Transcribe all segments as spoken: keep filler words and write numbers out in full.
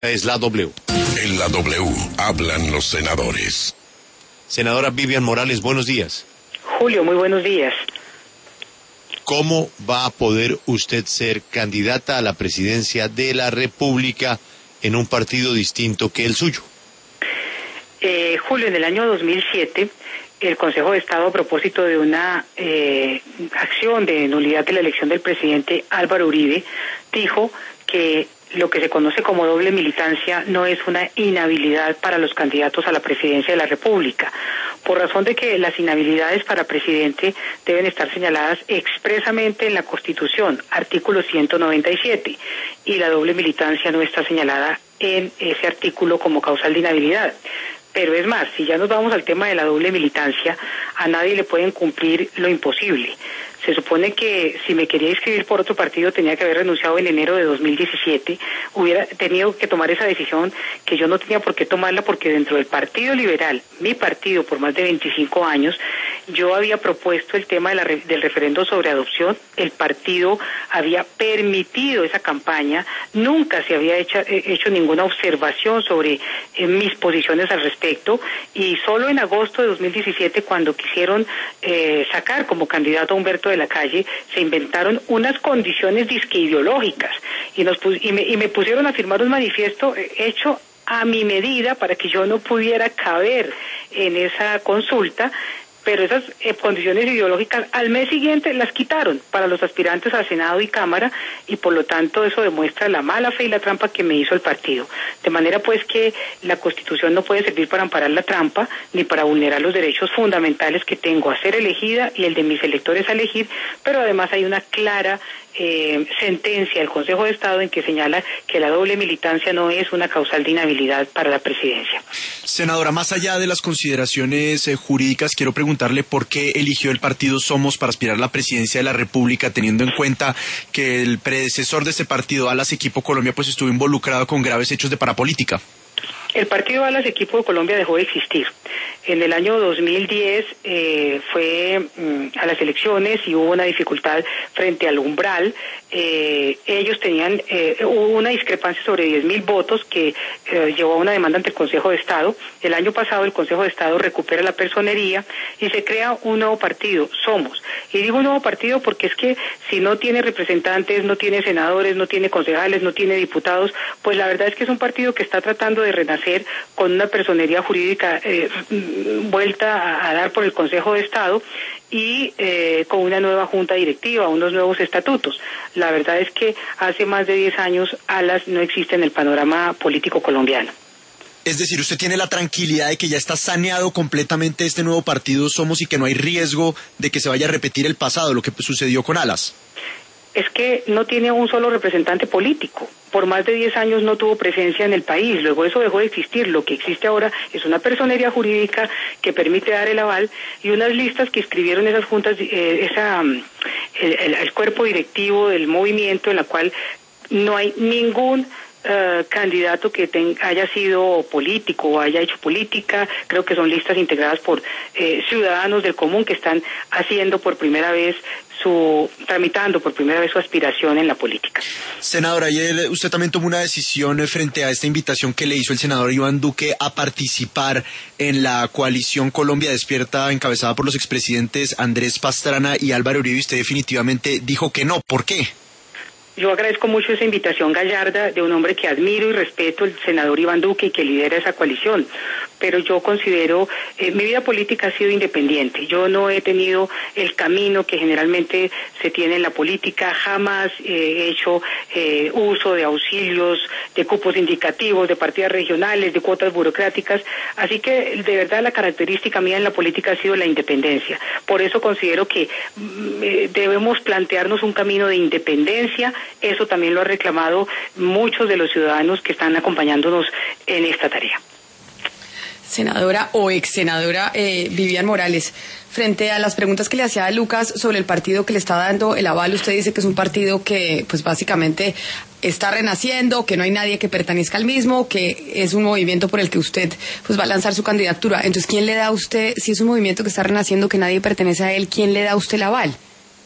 Es la W. En la W hablan los senadores. Senadora Vivian Morales, buenos días. Julio, muy buenos días. ¿Cómo va a poder usted ser candidata a la presidencia de la República en un partido distinto que el suyo? Eh, Julio, en el año dos mil siete, el Consejo de Estado, a propósito de una eh, acción de nulidad de la elección del presidente Álvaro Uribe, dijo que lo que se conoce como doble militancia no es una inhabilidad para los candidatos a la presidencia de la República, por razón de que las inhabilidades para presidente deben estar señaladas expresamente en la Constitución, artículo ciento noventa y siete, y la doble militancia no está señalada en ese artículo como causal de inhabilidad. Pero es más, si ya nos vamos al tema de la doble militancia, a nadie le pueden cumplir lo imposible. Se supone que si me quería inscribir por otro partido tenía que haber renunciado en enero de dos mil diecisiete, hubiera tenido que tomar esa decisión que yo no tenía por qué tomarla porque dentro del Partido Liberal, mi partido por más de veinticinco años, yo había propuesto el tema de la, del referendo sobre adopción, el partido había permitido esa campaña, nunca se había hecho, hecho ninguna observación sobre eh, mis posiciones al respecto y solo en agosto de dos mil diecisiete cuando quisieron eh, sacar como candidato a Humberto de la Calle, se inventaron unas condiciones disque ideológicas y, nos pus- y, me, y me pusieron a firmar un manifiesto hecho a mi medida para que yo no pudiera caber en esa consulta, pero esas eh, condiciones ideológicas al mes siguiente las quitaron para los aspirantes al Senado y Cámara y por lo tanto eso demuestra la mala fe y la trampa que me hizo el partido. De manera pues que la Constitución no puede servir para amparar la trampa ni para vulnerar los derechos fundamentales que tengo a ser elegida y el de mis electores a elegir, pero además hay una clara eh, sentencia del Consejo de Estado en que señala que la doble militancia no es una causal de inhabilidad para la presidencia. Senadora, más allá de las consideraciones eh, jurídicas, quiero preguntarle por qué eligió el partido Somos para aspirar a la presidencia de la República, teniendo en cuenta que el predecesor de este partido, Alas Equipo Colombia, pues estuvo involucrado con graves hechos de parapolítica. El partido Alas Equipo de Colombia dejó de existir. En el año dos mil diez eh, fue mm, a las elecciones y hubo una dificultad frente al umbral. Eh, ellos tenían, eh, hubo una discrepancia sobre diez mil votos que eh, llevó a una demanda ante el Consejo de Estado. El año pasado el Consejo de Estado recupera la personería y se crea un nuevo partido, Somos. Y digo un nuevo partido porque es que si no tiene representantes, no tiene senadores, no tiene concejales, no tiene diputados, pues la verdad es que es un partido que está tratando de renacer con una personería jurídica eh, vuelta a, a dar por el Consejo de Estado y eh, con una nueva junta directiva, unos nuevos estatutos. La verdad es que hace más de diez años Alas no existe en el panorama político colombiano. Es decir, usted tiene la tranquilidad de que ya está saneado completamente este nuevo partido Somos y que no hay riesgo de que se vaya a repetir el pasado, lo que sucedió con Alas. Es que no tiene un solo representante político. Por más de diez años no tuvo presencia en el país, luego eso dejó de existir. Lo que existe ahora es una personería jurídica que permite dar el aval y unas listas que escribieron esas juntas, eh, esa, el, el, el cuerpo directivo del movimiento en la cual no hay ningún Uh, candidato que ten, haya sido político o haya hecho política. Creo que son listas integradas por eh, ciudadanos del común que están haciendo por primera vez su, tramitando por primera vez su aspiración en la política. Senadora, ayer usted también tomó una decisión frente a esta invitación que le hizo el senador Iván Duque a participar en la coalición Colombia Despierta encabezada por los expresidentes Andrés Pastrana y Álvaro Uribe. Usted definitivamente dijo que no. ¿Por qué? Yo agradezco mucho esa invitación gallarda de un hombre que admiro y respeto, el senador Iván Duque, y que lidera esa coalición. Pero yo considero, eh, mi vida política ha sido independiente. Yo no he tenido el camino que generalmente se tiene en la política. Jamás eh, he hecho eh, uso de auxilios, de cupos indicativos, de partidas regionales, de cuotas burocráticas. Así que, de verdad, la característica mía en la política ha sido la independencia. Por eso considero que mm, debemos plantearnos un camino de independencia. Eso también lo han reclamado muchos de los ciudadanos que están acompañándonos en esta tarea. Senadora o ex senadora eh, Vivian Morales, frente a las preguntas que le hacía a Lucas sobre el partido que le está dando el aval, usted dice que es un partido que pues básicamente está renaciendo, que no hay nadie que pertenezca al mismo, que es un movimiento por el que usted pues va a lanzar su candidatura. Entonces, ¿quién le da a usted, si es un movimiento que está renaciendo, que nadie pertenece a él, quién le da a usted el aval?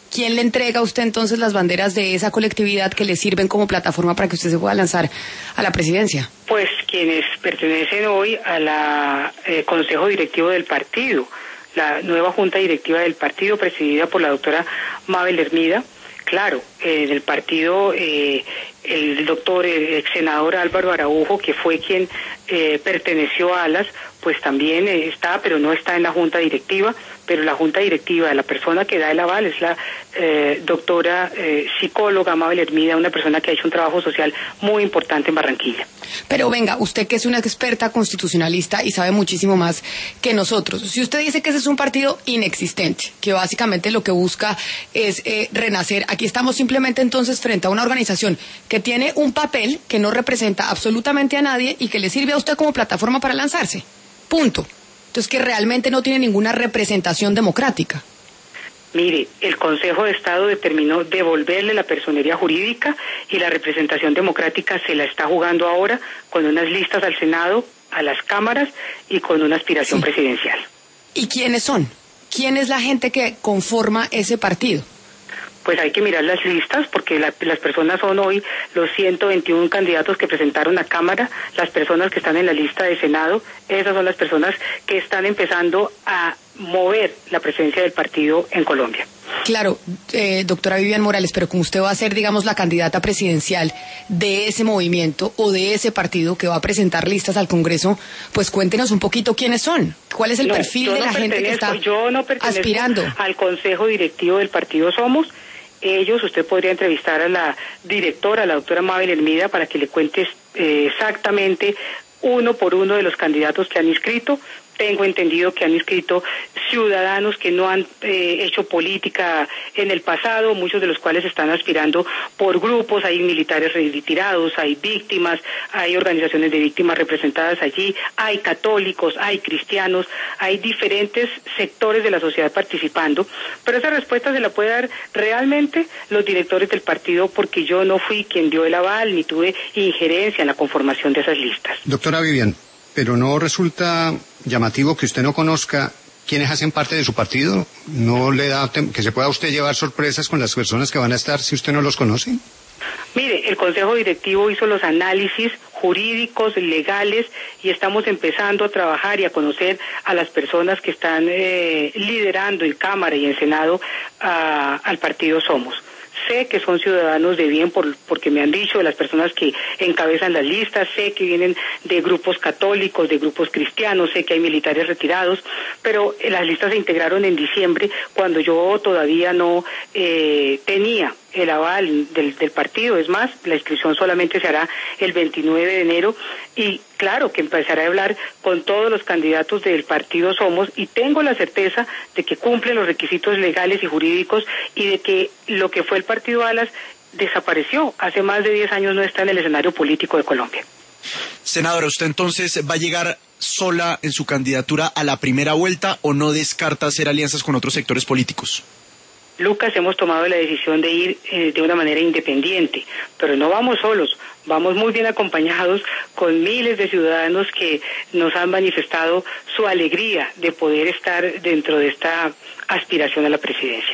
¿quién le entrega a usted entonces las banderas de esa colectividad que le sirven como plataforma para que usted se pueda lanzar a la presidencia? Pues quienes pertenecen hoy a la eh, Consejo Directivo del partido, la nueva Junta Directiva del partido presidida por la doctora Mabel Hermida. Claro, eh, del partido, eh, el doctor, el ex senador Álvaro Araujo, que fue quien eh, perteneció a ALAS, pues también eh, está, pero no está en la Junta Directiva, pero la Junta Directiva, la persona que da el aval es la eh, doctora eh, psicóloga Mabel Hermida, una persona que ha hecho un trabajo social muy importante en Barranquilla. Pero venga, usted que es una experta constitucionalista y sabe muchísimo más que nosotros, si usted dice que ese es un partido inexistente, que básicamente lo que busca es eh, renacer, aquí estamos simplemente entonces frente a una organización que tiene un papel que no representa absolutamente a nadie y que le sirve a usted como plataforma para lanzarse. Punto. Entonces, que realmente no tiene ninguna representación democrática. Mire, el Consejo de Estado determinó devolverle la personería jurídica y la representación democrática se la está jugando ahora con unas listas al Senado, a las cámaras y con una aspiración sí. presidencial. ¿Y quiénes son? ¿Quién es la gente que conforma ese partido? Pues hay que mirar las listas porque la, las personas son hoy los ciento veintiún candidatos que presentaron a Cámara, las personas que están en la lista de Senado, esas son las personas que están empezando a mover la presencia del partido en Colombia. Claro, eh, doctora Vivian Morales, pero como usted va a ser, digamos, la candidata presidencial de ese movimiento o de ese partido que va a presentar listas al Congreso, pues cuéntenos un poquito quiénes son, cuál es el no, perfil de la gente que está yo no aspirando al Consejo Directivo del partido Somos. Ellos, usted podría entrevistar a la directora, a la doctora Mabel Hermida, para que le cuente eh, exactamente uno por uno de los candidatos que han inscrito. Tengo entendido que han inscrito ciudadanos que no han eh, hecho política en el pasado, muchos de los cuales están aspirando por grupos, hay militares retirados, hay víctimas, hay organizaciones de víctimas representadas allí, hay católicos, hay cristianos, hay diferentes sectores de la sociedad participando, pero esa respuesta se la puede dar realmente los directores del partido porque yo no fui quien dio el aval ni tuve injerencia en la conformación de esas listas. Doctora Vivian, pero ¿no resulta llamativo que usted no conozca quiénes hacen parte de su partido? ¿No le da que se pueda usted llevar sorpresas con las personas que van a estar si usted no los conoce? Mire, el Consejo Directivo hizo los análisis jurídicos, legales, y estamos empezando a trabajar y a conocer a las personas que están eh, liderando en Cámara y en Senado a, al partido Somos. Sé que son ciudadanos de bien por, porque me han dicho de las personas que encabezan las listas, sé que vienen de grupos católicos, de grupos cristianos, sé que hay militares retirados, pero las listas se integraron en diciembre cuando yo todavía no eh, tenía el aval del, del partido. Es más, la inscripción solamente se hará el veintinueve de enero y claro que empezaré a hablar con todos los candidatos del partido Somos y tengo la certeza de que cumplen los requisitos legales y jurídicos y de que lo que fue el partido Alas desapareció. Hace más de diez años no está en el escenario político de Colombia. Senadora, ¿usted entonces va a llegar sola en su candidatura a la primera vuelta o no descarta hacer alianzas con otros sectores políticos? Lucas, hemos tomado la decisión de ir eh, de una manera independiente, pero no vamos solos, vamos muy bien acompañados con miles de ciudadanos que nos han manifestado su alegría de poder estar dentro de esta aspiración a la presidencia.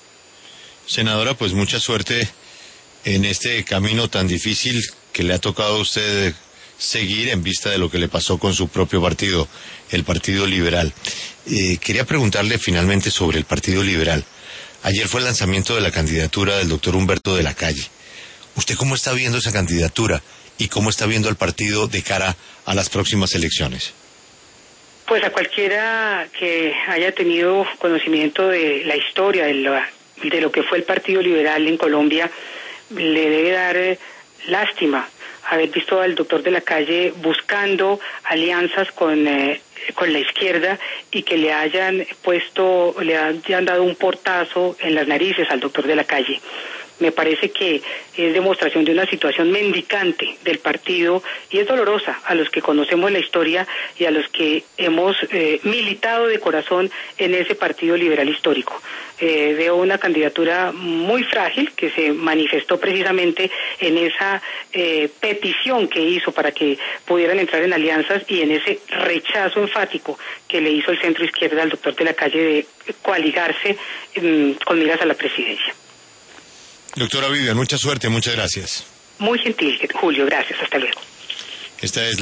Senadora, pues mucha suerte en este camino tan difícil que le ha tocado a usted seguir en vista de lo que le pasó con su propio partido, el Partido Liberal. Eh, quería preguntarle finalmente sobre el Partido Liberal. Ayer fue el lanzamiento de la candidatura del doctor Humberto de la Calle. ¿Usted cómo está viendo esa candidatura y cómo está viendo al partido de cara a las próximas elecciones? Pues a cualquiera que haya tenido conocimiento de la historia, de lo, de lo que fue el Partido Liberal en Colombia, le debe dar eh, lástima haber visto al doctor de la Calle buscando alianzas con eh, con la izquierda y que le hayan puesto, le hayan dado un portazo en las narices al doctor de la Calle. Me parece que es demostración de una situación mendicante del partido y es dolorosa a los que conocemos la historia y a los que hemos eh, militado de corazón en ese partido liberal histórico. Eh, veo una candidatura muy frágil que se manifestó precisamente en esa eh, petición que hizo para que pudieran entrar en alianzas y en ese rechazo enfático que le hizo el centro izquierda al doctor de la Calle de coaligarse eh, con miras a la presidencia. Doctora Vivian, mucha suerte, muchas gracias. Muy gentil, Julio, gracias, hasta luego. Esta es